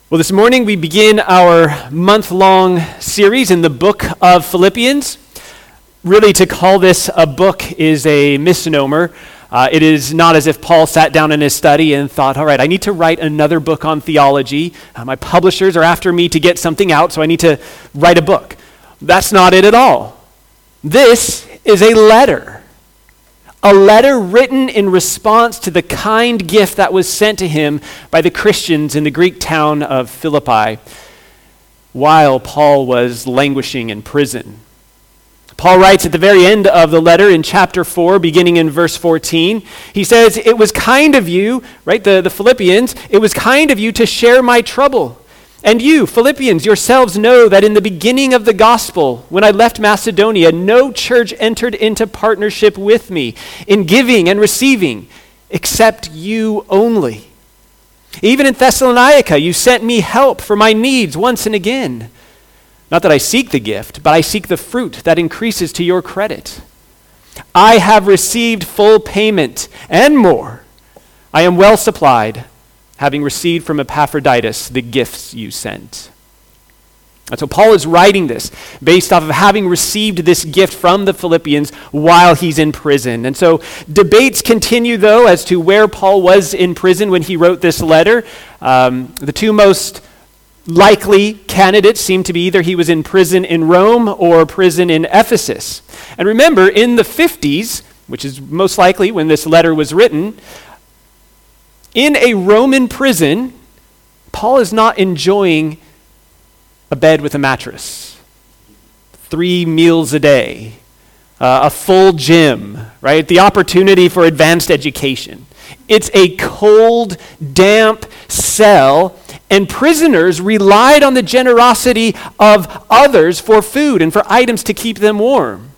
Well, this morning we begin our month-long series in the book of Philippians. Really, to call this a book is a misnomer. It is not as if Paul sat down in his study and thought, all right, I need to write another book on theology. My publishers are after me to get something out, so I need to write a book. That's not it at all. This is a letter written in response to the kind gift that was sent to him by the Christians in the Greek town of Philippi while Paul was languishing in prison. Paul writes at the very end of the letter in chapter 4, beginning in verse 14, he says, it was kind of you, right, the Philippians, it was kind of you to share my trouble. And you, Philippians, yourselves know that in the beginning of the gospel, when I left Macedonia, no church entered into partnership with me in giving and receiving, except you only. Even in Thessalonica, you sent me help for my needs once and again. Not that I seek the gift, but I seek the fruit that increases to your credit. I have received full payment and more. I am well supplied, having received from Epaphroditus the gifts you sent. And so Paul is writing this based off of having received this gift from the Philippians while he's in prison. And so debates continue, though, as to where Paul was in prison when he wrote this letter. The two most likely candidates seem to be either he was in prison in Rome or prison in Ephesus. And remember, in the 50s, which is most likely when this letter was written, in a Roman prison, Paul is not enjoying a bed with a mattress, 3 meals a day, a full gym, right? The opportunity for advanced education. It's a cold, damp cell, and prisoners relied on the generosity of others for food and for items to keep them warm.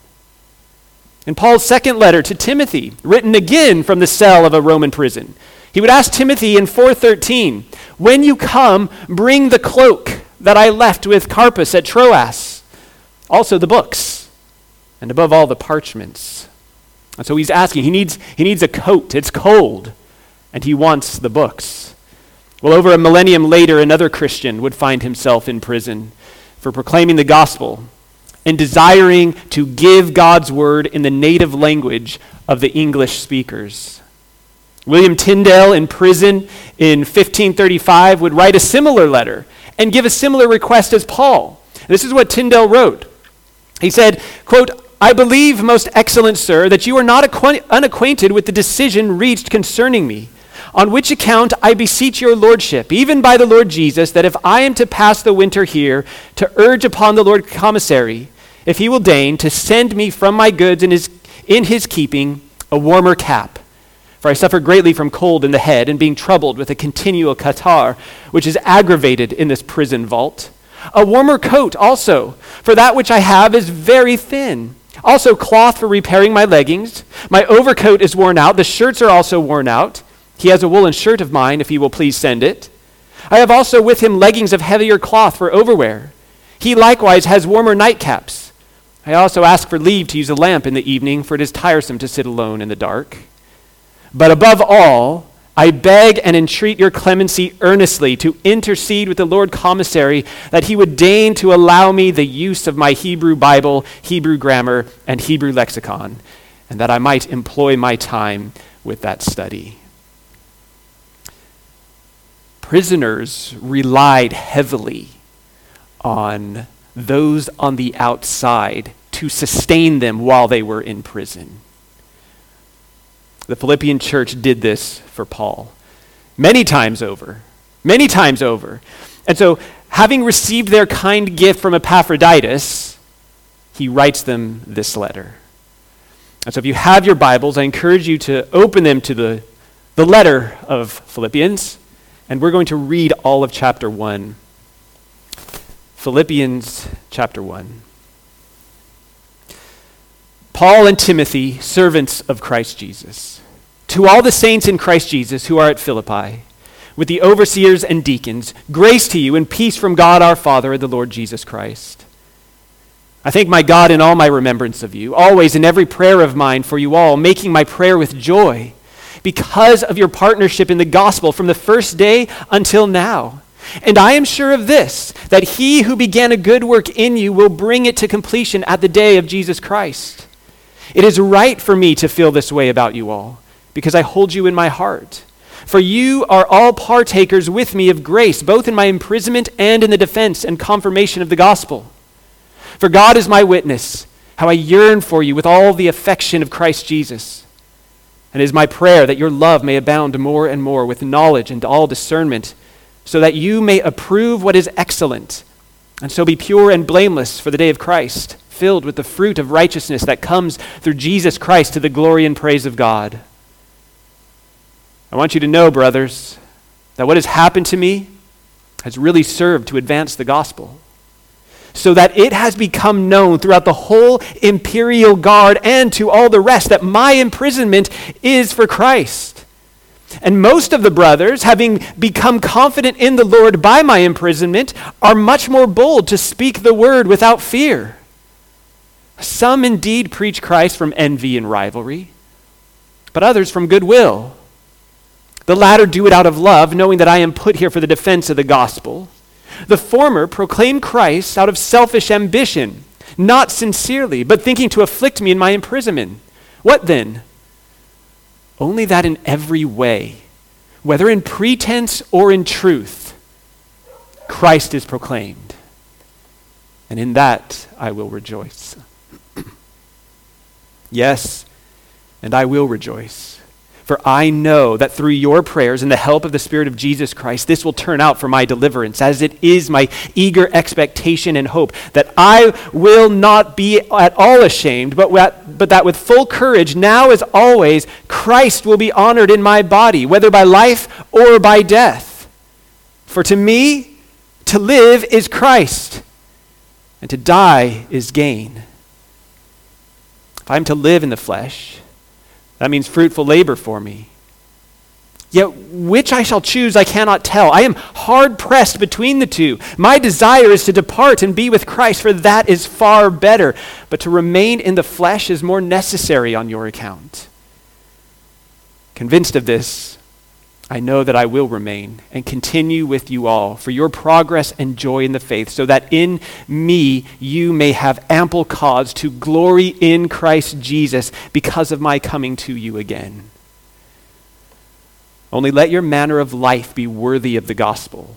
In Paul's second letter to Timothy, written again from the cell of a Roman prison, he would ask Timothy in 4:13, when you come, bring the cloak that I left with Carpus at Troas, also the books, and above all the parchments. And so he's asking, he needs a coat, it's cold, and he wants the books. Well, over a millennium later, another Christian would find himself in prison for proclaiming the gospel and desiring to give God's word in the native language of the English speakers. William Tyndale, in prison in 1535, would write a similar letter and give a similar request as Paul. This is what Tyndale wrote. He said, quote, I believe, most excellent sir, that you are not unacquainted with the decision reached concerning me, on which account I beseech your lordship, even by the Lord Jesus, that if I am to pass the winter here, to urge upon the Lord Commissary, if he will deign, to send me from my goods in his keeping a warmer cap. For I suffer greatly from cold in the head and being troubled with a continual catarrh, which is aggravated in this prison vault. A warmer coat also, for that which I have is very thin. Also cloth for repairing my leggings. My overcoat is worn out. The shirts are also worn out. He has a woolen shirt of mine, if he will please send it. I have also with him leggings of heavier cloth for overwear. He likewise has warmer nightcaps. I also ask for leave to use a lamp in the evening, for it is tiresome to sit alone in the dark. But above all, I beg and entreat your clemency earnestly to intercede with the Lord Commissary that he would deign to allow me the use of my Hebrew Bible, Hebrew grammar, and Hebrew lexicon, and that I might employ my time with that study. Prisoners relied heavily on those on the outside to sustain them while they were in prison. The Philippian church did this for Paul many times over. And so, having received their kind gift from Epaphroditus, he writes them this letter. And so if you have your Bibles, I encourage you to open them to the letter of Philippians, and we're going to read all of chapter 1. Philippians chapter 1. Paul and Timothy, servants of Christ Jesus, to all the saints in Christ Jesus who are at Philippi, with the overseers and deacons, grace to you and peace from God our Father and the Lord Jesus Christ. I thank my God in all my remembrance of you, always in every prayer of mine for you all, making my prayer with joy, because of your partnership in the gospel from the first day until now, And I am sure of this, that he who began a good work in you will bring it to completion at the day of Jesus Christ. It is right for me to feel this way about you all, because I hold you in my heart. For you are all partakers with me of grace, both in my imprisonment and in the defense and confirmation of the gospel. For God is my witness, how I yearn for you with all the affection of Christ Jesus. And it is my prayer that your love may abound more and more with knowledge and all discernment, so that you may approve what is excellent, and so be pure and blameless for the day of Christ, filled with the fruit of righteousness that comes through Jesus Christ to the glory and praise of God. I want you to know, brothers, that what has happened to me has really served to advance the gospel, so that it has become known throughout the whole imperial guard and to all the rest that my imprisonment is for Christ. And most of the brothers, having become confident in the Lord by my imprisonment, are much more bold to speak the word without fear. Some indeed preach Christ from envy and rivalry, but others from goodwill. The latter do it out of love, knowing that I am put here for the defense of the gospel. The former proclaim Christ out of selfish ambition, not sincerely, but thinking to afflict me in my imprisonment. What then? Only that in every way, whether in pretense or in truth, Christ is proclaimed. And in that I will rejoice. Yes, and I will rejoice. For I know that through your prayers and the help of the Spirit of Jesus Christ, this will turn out for my deliverance, as it is my eager expectation and hope that I will not be at all ashamed, but that with full courage, now as always, Christ will be honored in my body, whether by life or by death. For to me, to live is Christ, and to die is gain. If I'm to live in the flesh, that means fruitful labor for me. Yet which I shall choose I cannot tell. I am hard pressed between the two. My desire is to depart and be with Christ, for that is far better. But to remain in the flesh is more necessary on your account. Convinced of this, I know that I will remain and continue with you all for your progress and joy in the faith, so that in me you may have ample cause to glory in Christ Jesus because of my coming to you again. Only let your manner of life be worthy of the gospel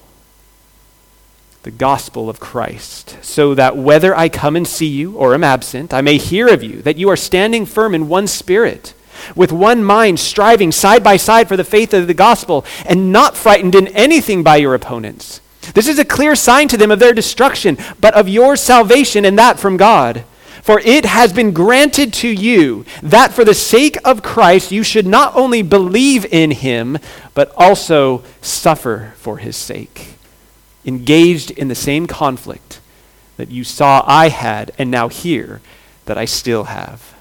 of Christ, so that whether I come and see you or am absent, I may hear of you that you are standing firm in one spirit, with one mind, striving side by side for the faith of the gospel, and not frightened in anything by your opponents. This is a clear sign to them of their destruction, but of your salvation, and that from God. For it has been granted to you that for the sake of Christ you should not only believe in him, but also suffer for his sake, engaged in the same conflict that you saw I had and now hear that I still have.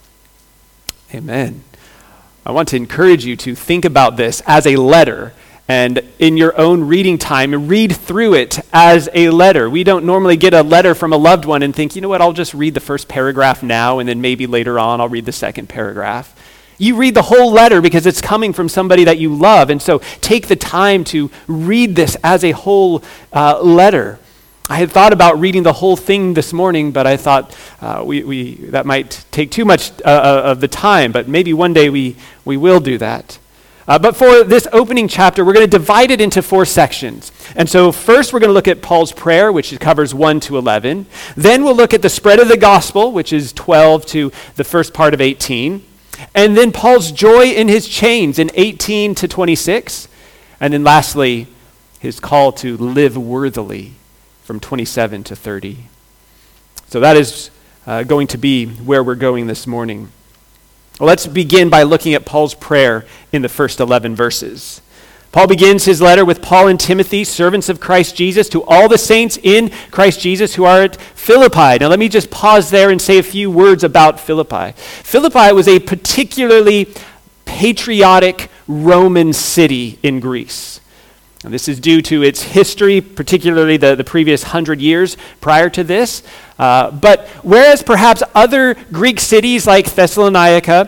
Amen. I want to encourage you to think about this as a letter, and in your own reading time, read through it as a letter. We don't normally get a letter from a loved one and think, you know what, I'll just read the first paragraph now, and then maybe later on I'll read the second paragraph. You read the whole letter because it's coming from somebody that you love, and so take the time to read this as a whole letter. I had thought about reading the whole thing this morning, but I thought that might take too much of the time, but maybe one day we will do that. But for this opening chapter, we're going to divide it into 4 sections. And so first we're going to look at Paul's prayer, which covers 1 to 11. Then we'll look at the spread of the gospel, which is 12 to the first part of 18. And then Paul's joy in his chains in 18 to 26. And then lastly, his call to live worthily from 27 to 30. So that is going to be where we're going this morning. Well, let's begin by looking at Paul's prayer in the first 11 verses. Paul begins his letter with Paul and Timothy, servants of Christ Jesus, to all the saints in Christ Jesus who are at Philippi. Now let me just pause there and say a few words about Philippi. Philippi was a particularly patriotic Roman city in Greece. And this is due to its history, particularly the previous 100 years prior to this. But whereas perhaps other Greek cities like Thessalonica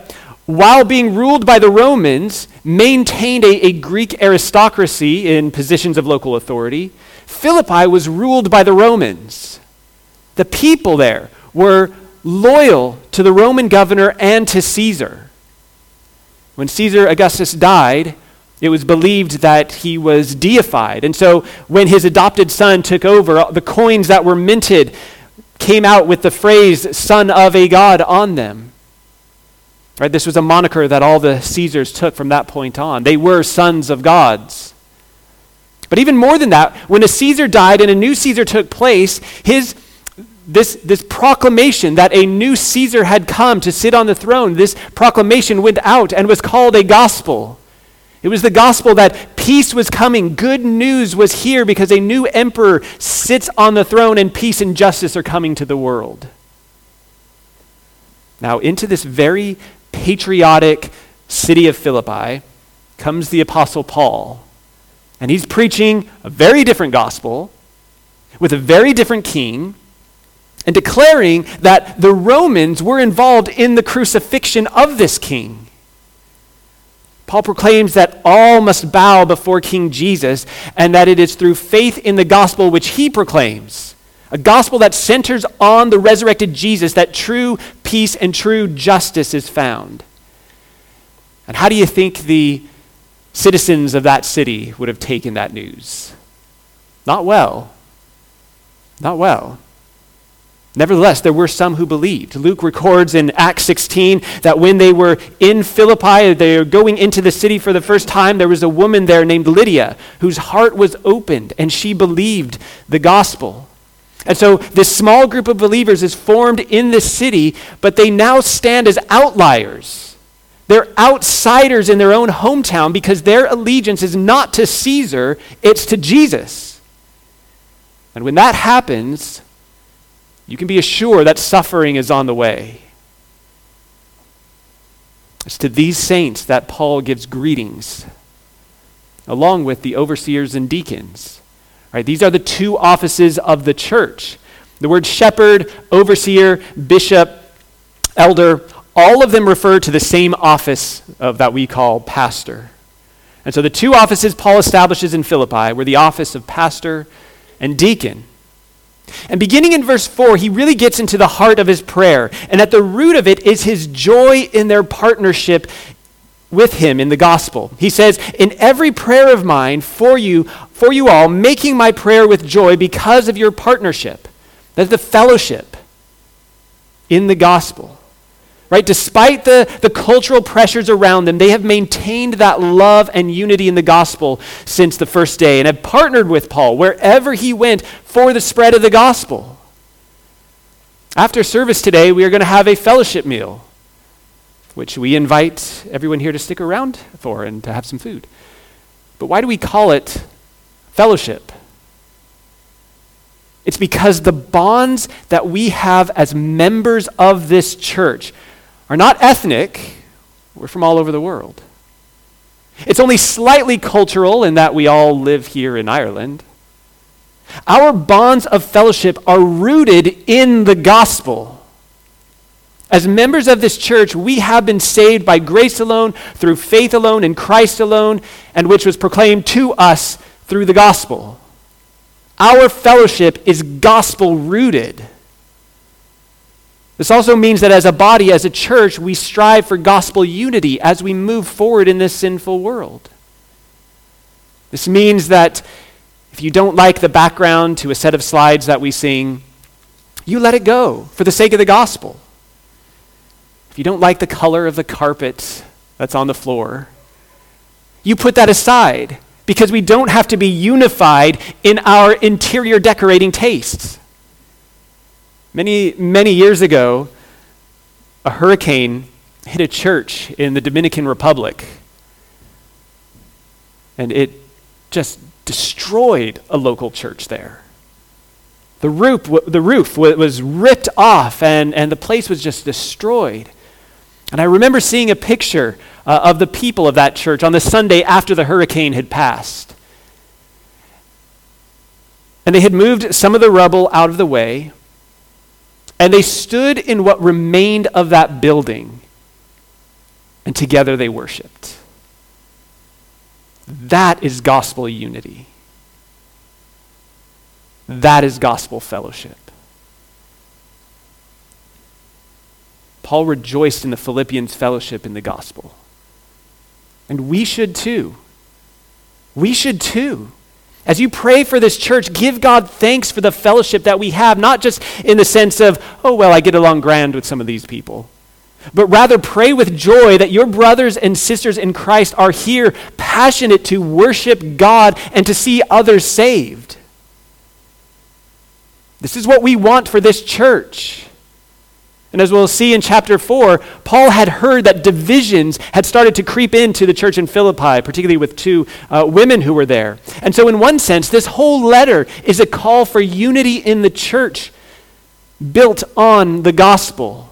while being ruled by the Romans, maintained a Greek aristocracy in positions of local authority, Philippi was ruled by the Romans. The people there were loyal to the Roman governor and to Caesar. When Caesar Augustus died, it was believed that he was deified. And so when his adopted son took over, the coins that were minted came out with the phrase, "son of a god," on them. Right? This was a moniker that all the Caesars took from that point on. They were sons of gods. But even more than that, when a Caesar died and a new Caesar took place, this proclamation that a new Caesar had come to sit on the throne, this proclamation went out and was called a gospel. It was the gospel that peace was coming. Good news was here because a new emperor sits on the throne and peace and justice are coming to the world. Now, into this very patriotic city of Philippi comes the Apostle Paul. And he's preaching a very different gospel with a very different king and declaring that the Romans were involved in the crucifixion of this king. Paul proclaims that all must bow before King Jesus and that it is through faith in the gospel which he proclaims, a gospel that centers on the resurrected Jesus, that true peace and true justice is found. And how do you think the citizens of that city would have taken that news? Not well. Not well. Nevertheless, there were some who believed. Luke records in Acts 16 that when they were in Philippi, they were going into the city for the first time, there was a woman there named Lydia whose heart was opened and she believed the gospel. And so this small group of believers is formed in this city, but they now stand as outliers. They're outsiders in their own hometown because their allegiance is not to Caesar, it's to Jesus. And when that happens, you can be assured that suffering is on the way. It's to these saints that Paul gives greetings, along with the overseers and deacons. Right, these are the two offices of the church. The word shepherd, overseer, bishop, elder, all of them refer to the same office that we call pastor. And so the two offices Paul establishes in Philippi were the office of pastor and deacon. And beginning in verse 4, he really gets into the heart of his prayer. And at the root of it is his joy in their partnership with him in the gospel. He says, "In every prayer of mine for you all, making my prayer with joy because of your partnership." That's the fellowship in the gospel. Right? Despite the cultural pressures around them, they have maintained that love and unity in the gospel since the first day and have partnered with Paul wherever he went for the spread of the gospel. After service today, we are going to have a fellowship meal, which we invite everyone here to stick around for and to have some food. But why do we call it fellowship? It's because the bonds that we have as members of this church are not ethnic. We're from all over the world. It's only slightly cultural in that we all live here in Ireland. Our bonds of fellowship are rooted in the gospel. As members of this church, we have been saved by grace alone, through faith alone, in Christ alone, and which was proclaimed to us through the gospel. Our fellowship is gospel rooted. This also means that as a body, as a church, we strive for gospel unity as we move forward in this sinful world. This means that if you don't like the background to a set of slides that we sing, you let it go for the sake of the gospel. If you don't like the color of the carpet that's on the floor, you put that aside because we don't have to be unified in our interior decorating tastes. Many, many years ago, a hurricane hit a church in the Dominican Republic, and it just destroyed a local church there. The roof was ripped off, and the place was just destroyed. And I remember seeing a picture of the people of that church on the Sunday after the hurricane had passed. And they had moved some of the rubble out of the way, and they stood in what remained of that building. and together they worshiped. That is gospel unity. That is gospel fellowship. Paul rejoiced in the Philippians' fellowship in the gospel. And we should too. We should too. As you pray for this church, give God thanks for the fellowship that we have, not just in the sense of, oh, well, I get along grand with some of these people, but rather pray with joy that your brothers and sisters in Christ are here, passionate to worship God and to see others saved. This is what we want for this church. And as we'll see in chapter 4, Paul had heard that divisions had started to creep into the church in Philippi, particularly with two women who were there. And so in one sense, this whole letter is a call for unity in the church built on the gospel.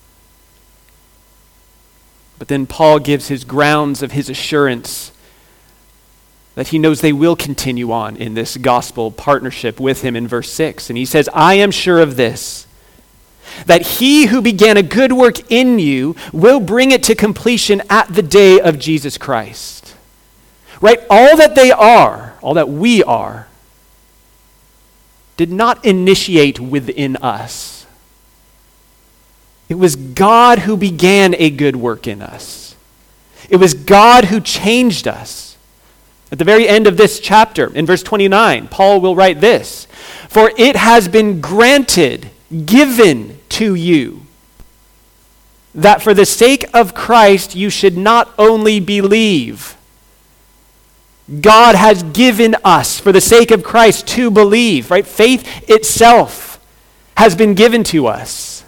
But then Paul gives his grounds of his assurance that he knows they will continue on in this gospel partnership with him in verse 6. And he says, I am sure of this, that he who began a good work in you will bring it to completion at the day of Jesus Christ. Right? All that they are, all that we are, did not initiate within us. It was God who began a good work in us. It was God who changed us. At the very end of this chapter, in verse 29, Paul will write this, for it has been granted, given to you, that for the sake of Christ you should not only believe. God has given us, for the sake of Christ, to believe, right? Faith itself has been given to us.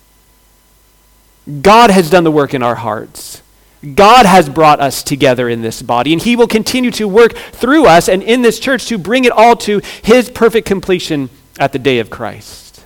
God has done the work in our hearts. God has brought us together in this body, and he will continue to work through us and in this church to bring it all to his perfect completion at the day of Christ.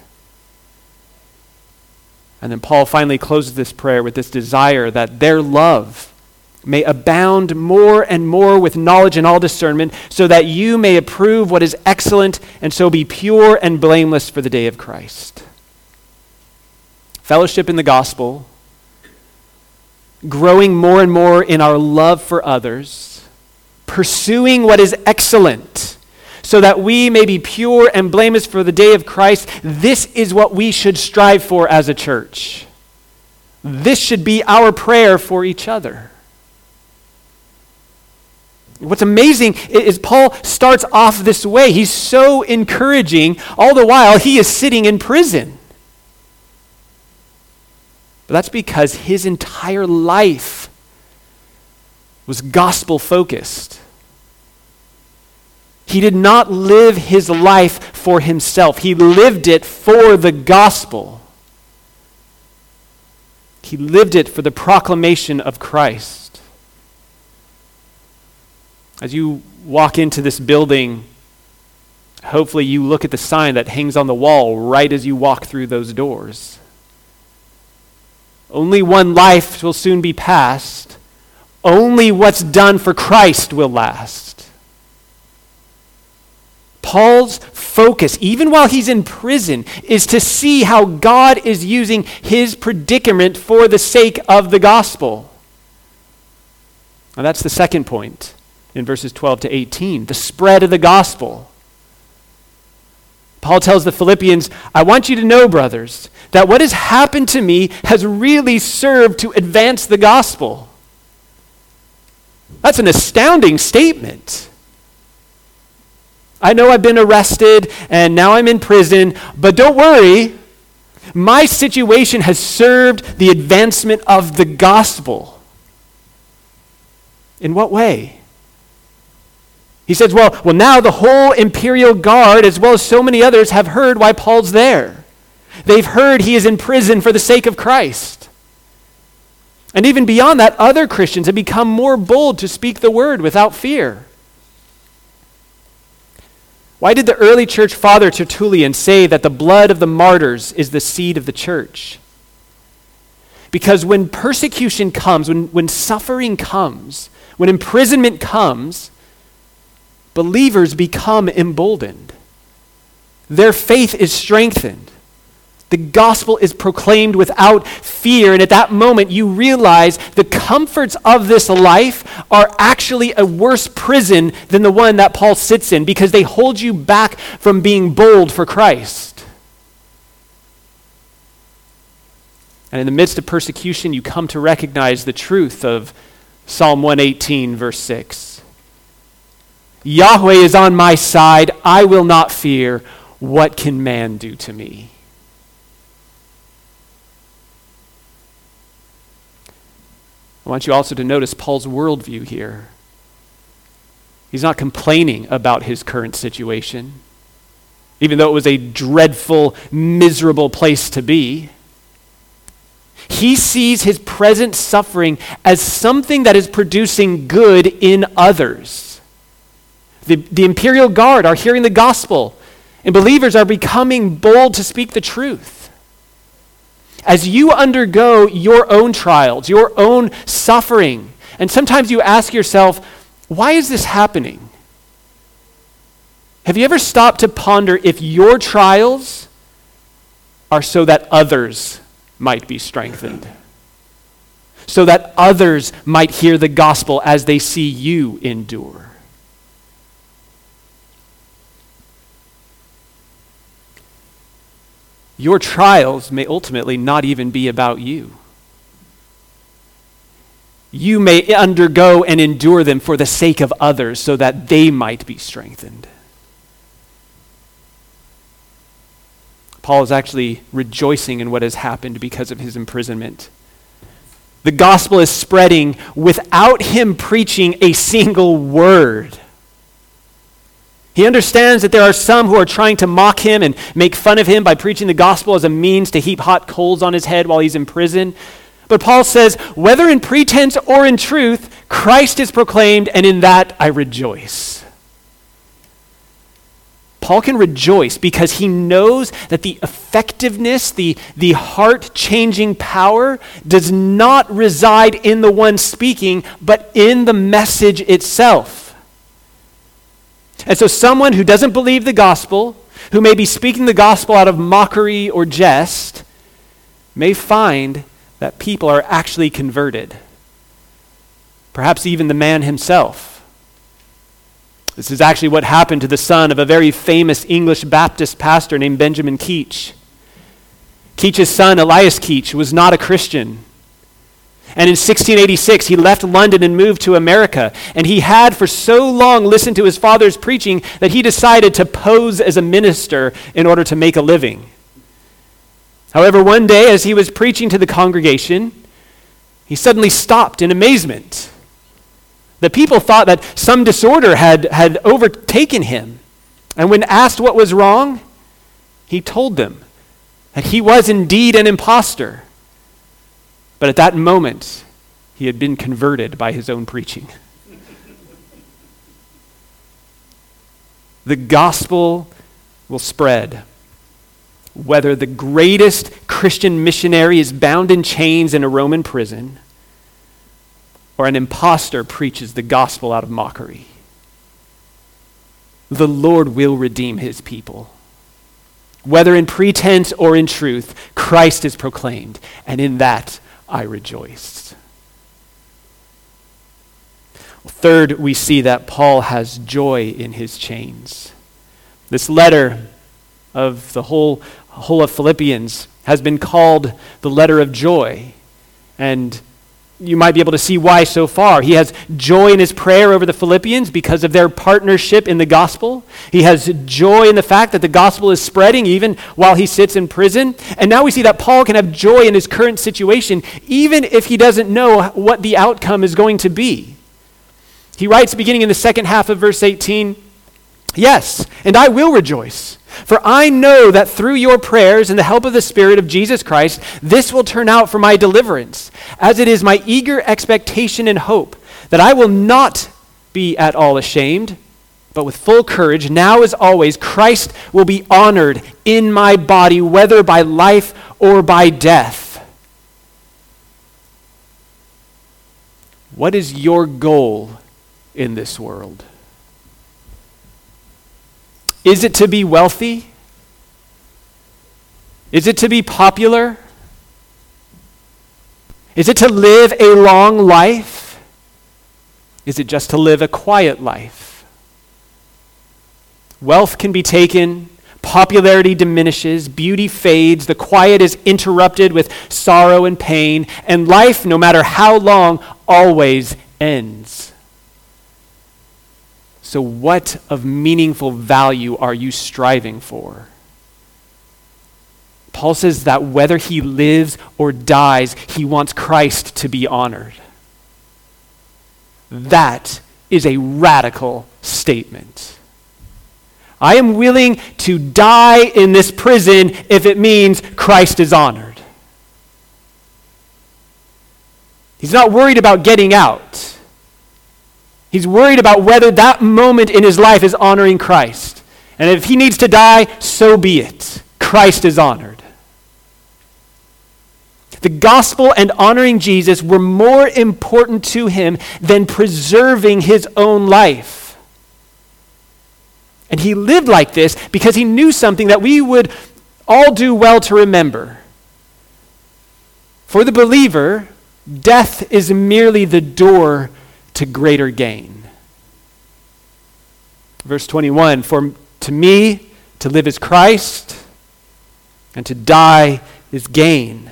And then Paul finally closes this prayer with this desire that their love may abound more and more with knowledge and all discernment, so that you may approve what is excellent and so be pure and blameless for the day of Christ. Fellowship in the gospel, growing more and more in our love for others, pursuing what is excellent, so that we may be pure and blameless for the day of Christ. This is what we should strive for as a church. This should be our prayer for each other. What's amazing is Paul starts off this way. He's so encouraging, all the while he is sitting in prison. But that's because his entire life was gospel-focused. He did not live his life for himself. He lived it for the gospel. He lived it for the proclamation of Christ. As you walk into this building, hopefully you look at the sign that hangs on the wall right as you walk through those doors. Only one life will soon be passed. Only what's done for Christ will last. Paul's focus, even while he's in prison, is to see how God is using his predicament for the sake of the gospel. Now that's the second point in verses 12 to 18, the spread of the gospel. Paul tells the Philippians, I want you to know, brothers, that what has happened to me has really served to advance the gospel. That's an astounding statement. I know I've been arrested and now I'm in prison, but don't worry, my situation has served the advancement of the gospel. In what way? He says, well, now the whole imperial guard, as well as so many others, have heard why Paul's there. They've heard he is in prison for the sake of Christ. And even beyond that, other Christians have become more bold to speak the word without fear. Why did the early church father Tertullian say that the blood of the martyrs is the seed of the church? Because when persecution comes, when suffering comes, when imprisonment comes, believers become emboldened. Their faith is strengthened. The gospel is proclaimed without fear, and at that moment you realize the comforts of this life are actually a worse prison than the one that Paul sits in, because they hold you back from being bold for Christ. And in the midst of persecution, you come to recognize the truth of Psalm 118, verse 6. Yahweh is on my side, I will not fear. What can man do to me? I want you also to notice Paul's worldview here. He's not complaining about his current situation, even though it was a dreadful, miserable place to be. He sees his present suffering as something that is producing good in others. The imperial guard are hearing the gospel, and believers are becoming bold to speak the truth. As you undergo your own trials, your own suffering, and sometimes you ask yourself, why is this happening? Have you ever stopped to ponder if your trials are so that others might be strengthened? So that others might hear the gospel as they see you endure? Your trials may ultimately not even be about you. You may undergo and endure them for the sake of others so that they might be strengthened. Paul is actually rejoicing in what has happened because of his imprisonment. The gospel is spreading without him preaching a single word. He understands that there are some who are trying to mock him and make fun of him by preaching the gospel as a means to heap hot coals on his head while he's in prison. But Paul says, whether in pretense or in truth, Christ is proclaimed, and in that I rejoice. Paul can rejoice because he knows that the effectiveness, the heart-changing power does not reside in the one speaking, but in the message itself. And so someone who doesn't believe the gospel, who may be speaking the gospel out of mockery or jest, may find that people are actually converted. Perhaps even the man himself. This is actually what happened to the son of a very famous English Baptist pastor named Benjamin Keach. Keach's son, Elias Keach, was not a Christian. And in 1686, he left London and moved to America. And he had for so long listened to his father's preaching that he decided to pose as a minister in order to make a living. However, one day as he was preaching to the congregation, he suddenly stopped in amazement. The people thought that some disorder had overtaken him. And when asked what was wrong, he told them that he was indeed an imposter. But at that moment, he had been converted by his own preaching. The gospel will spread, whether the greatest Christian missionary is bound in chains in a Roman prison, or an impostor preaches the gospel out of mockery. The Lord will redeem his people. Whether in pretense or in truth, Christ is proclaimed, and in that I rejoiced. Third, we see that Paul has joy in his chains. This letter of the whole of Philippians has been called the letter of joy. And you might be able to see why so far. He has joy in his prayer over the Philippians because of their partnership in the gospel. He has joy in the fact that the gospel is spreading even while he sits in prison. And now we see that Paul can have joy in his current situation even if he doesn't know what the outcome is going to be. He writes beginning in the second half of verse 18, "Yes, and I will rejoice. For I know that through your prayers and the help of the Spirit of Jesus Christ, this will turn out for my deliverance, as it is my eager expectation and hope that I will not be at all ashamed, but with full courage, now as always, Christ will be honored in my body, whether by life or by death." What is your goal in this world? Is it to be wealthy? Is it to be popular? Is it to live a long life? Is it just to live a quiet life? Wealth can be taken, popularity diminishes, beauty fades, the quiet is interrupted with sorrow and pain, and life, no matter how long, always ends. So what of meaningful value are you striving for? Paul says that whether he lives or dies, he wants Christ to be honored. That is a radical statement. I am willing to die in this prison if it means Christ is honored. He's not worried about getting out. He's worried about whether that moment in his life is honoring Christ. And if he needs to die, so be it. Christ is honored. The gospel and honoring Jesus were more important to him than preserving his own life. And he lived like this because he knew something that we would all do well to remember. For the believer, death is merely the door to greater gain. Verse 21, for to me, to live is Christ, and to die is gain.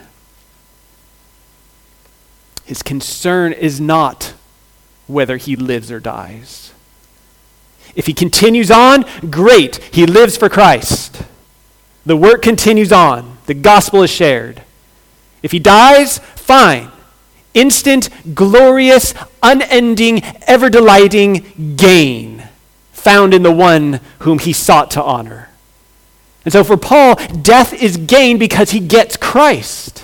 His concern is not whether he lives or dies. If he continues on, great, he lives for Christ. The work continues on. The gospel is shared. If he dies, fine. Instant, glorious, unending, ever-delighting gain found in the one whom he sought to honor. And so for Paul, death is gain because he gets Christ.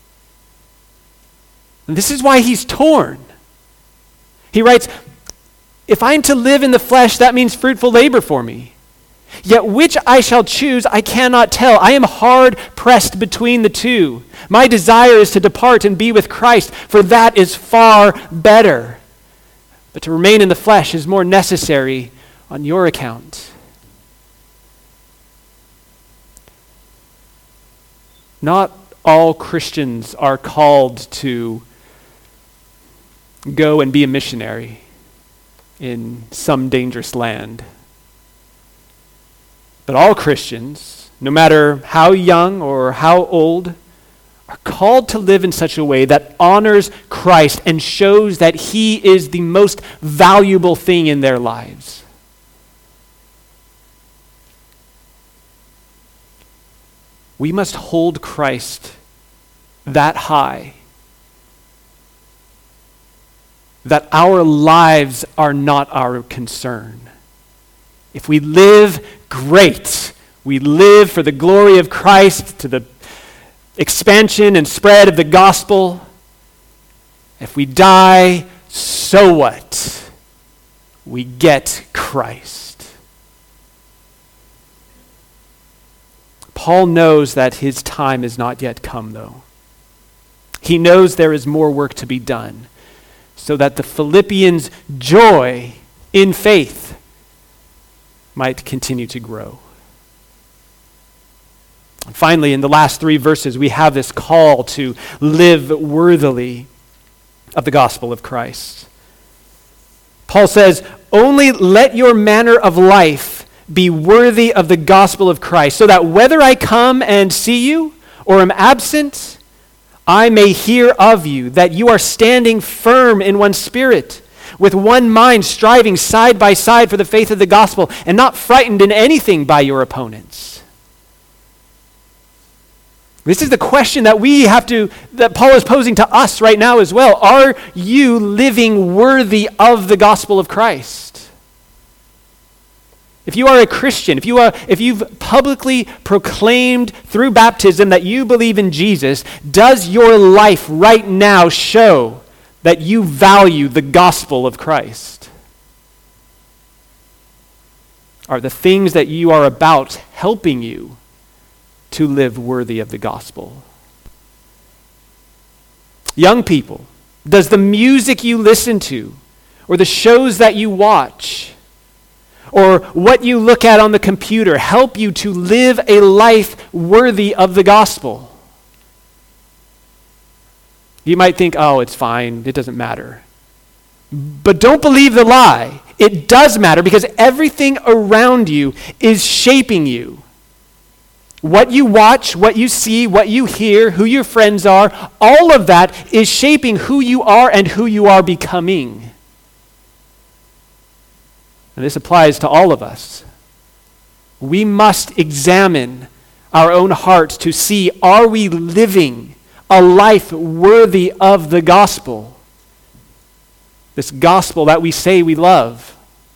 And this is why he's torn. He writes, if I am to live in the flesh, that means fruitful labor for me. Yet which I shall choose, I cannot tell. I am hard pressed between the two. My desire is to depart and be with Christ, for that is far better. But to remain in the flesh is more necessary on your account. Not all Christians are called to go and be a missionary in some dangerous land. But all Christians, no matter how young or how old, are called to live in such a way that honors Christ and shows that he is the most valuable thing in their lives. We must hold Christ that high, that our lives are not our concern. If we live, great. We live for the glory of Christ, to the expansion and spread of the gospel. If we die, so what? We get Christ. Paul knows that his time is not yet come, though. He knows there is more work to be done, so that the Philippians' joy in faith might continue to grow. And finally, in the last 3 verses, we have this call to live worthily of the gospel of Christ. Paul says, only let your manner of life be worthy of the gospel of Christ, so that whether I come and see you or am absent, I may hear of you, that you are standing firm in one spirit, with one mind, striving side by side for the faith of the gospel, and not frightened in anything by your opponents. This is the question that that Paul is posing to us right now as well. Are you living worthy of the gospel of Christ? If you are a Christian, if you've publicly proclaimed through baptism that you believe in Jesus, does your life right now show that you value the gospel of Christ? Are the things that you are about helping you to live worthy of the gospel? Young people, does the music you listen to or the shows that you watch, or what you look at on the computer help you to live a life worthy of the gospel? You might think, oh, it's fine, it doesn't matter. But don't believe the lie. It does matter because everything around you is shaping you. What you watch, what you see, what you hear, who your friends are, all of that is shaping who you are and who you are becoming. And this applies to all of us. We must examine our own hearts to see, are we living a life worthy of the gospel? This gospel that we say we love.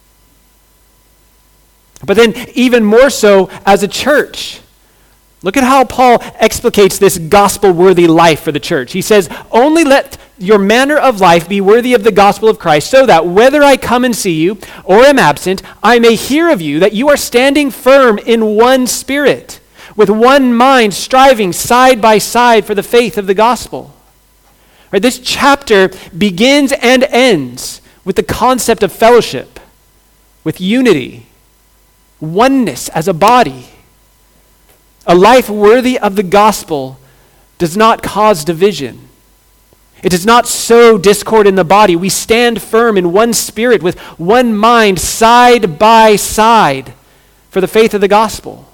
But then even more so as a church. Look at how Paul explicates this gospel-worthy life for the church. He says, only let your manner of life be worthy of the gospel of Christ, so that whether I come and see you or am absent, I may hear of you that you are standing firm in one spirit, with one mind, striving side by side for the faith of the gospel. Right, this chapter begins and ends with the concept of fellowship, with unity, oneness as a body. A life worthy of the gospel does not cause division. It does not sow discord in the body. We stand firm in one spirit with one mind side by side for the faith of the gospel.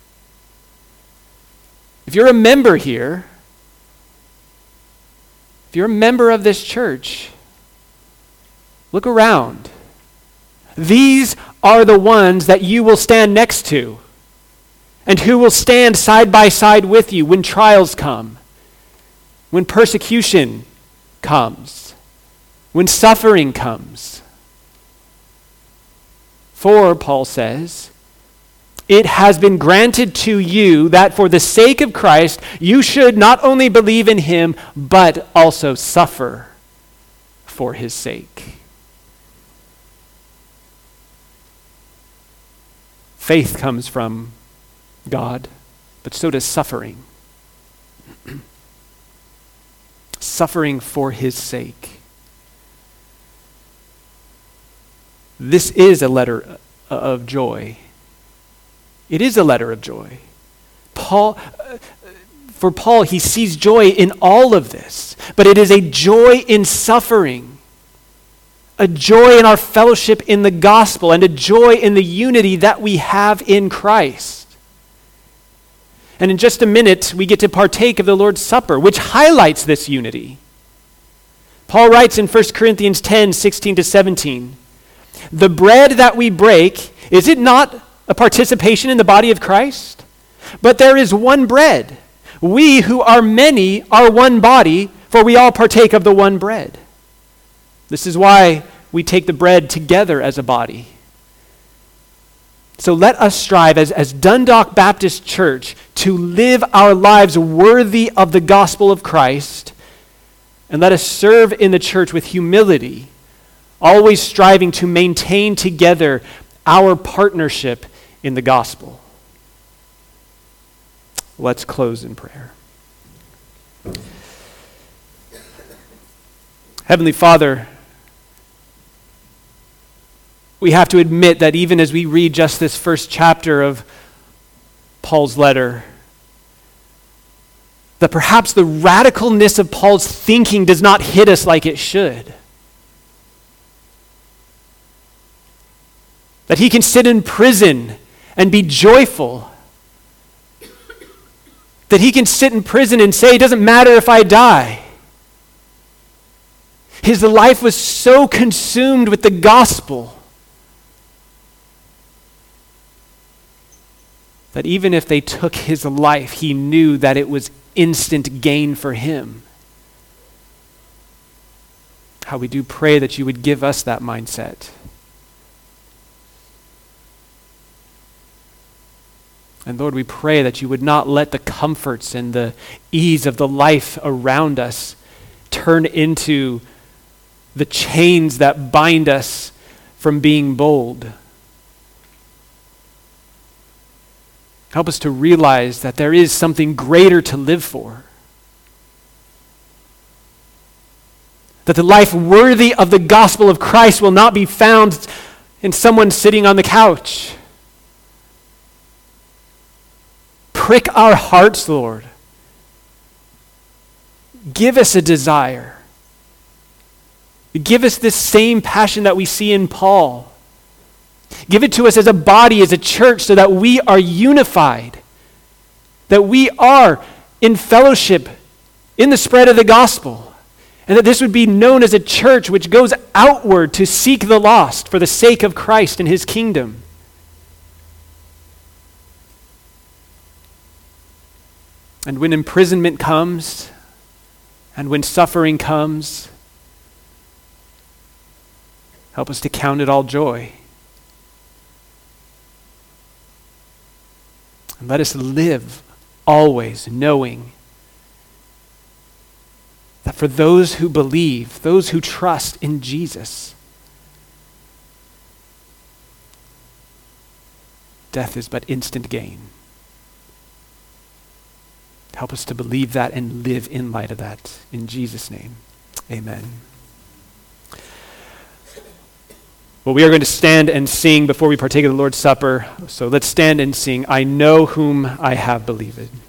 If you're a member here, if you're a member of this church, look around. These are the ones that you will stand next to, and who will stand side by side with you when trials come, when persecution comes, when suffering comes. For, Paul says, it has been granted to you that for the sake of Christ, you should not only believe in him, but also suffer for his sake. Faith comes from God, but so does suffering. Suffering for his sake. This is a letter of joy. It is a letter of joy. For Paul, he sees joy in all of this, but it is a joy in suffering, a joy in our fellowship in the gospel, and a joy in the unity that we have in Christ. And in just a minute, we get to partake of the Lord's Supper, which highlights this unity. Paul writes in 1 Corinthians 10, 16 to 17, the bread that we break, is it not a participation in the body of Christ? But there is one bread. We who are many are one body, for we all partake of the one bread. This is why we take the bread together as a body. So let us strive as Dundalk Baptist Church to live our lives worthy of the gospel of Christ, and let us serve in the church with humility, always striving to maintain together our partnership in the gospel. Let's close in prayer. Heavenly Father, we have to admit that even as we read just this first chapter of Paul's letter, that perhaps the radicalness of Paul's thinking does not hit us like it should. That he can sit in prison and be joyful. That he can sit in prison and say, it doesn't matter if I die. His life was so consumed with the gospel that even if they took his life, he knew that it was instant gain for him. How we do pray that you would give us that mindset. And Lord, we pray that you would not let the comforts and the ease of the life around us turn into the chains that bind us from being bold. Help us to realize that there is something greater to live for. That the life worthy of the gospel of Christ will not be found in someone sitting on the couch. Prick our hearts, Lord. Give us a desire. Give us this same passion that we see in Paul. Give it to us as a body, as a church, so that we are unified, that we are in fellowship in the spread of the gospel, and that this would be known as a church which goes outward to seek the lost for the sake of Christ and his kingdom. And when imprisonment comes, and when suffering comes, help us to count it all joy. And let us live always knowing that for those who believe, those who trust in Jesus, death is but instant gain. Help us to believe that and live in light of that. In Jesus' name, amen. Well, we are going to stand and sing before we partake of the Lord's Supper. So let's stand and sing, I know whom I have believed.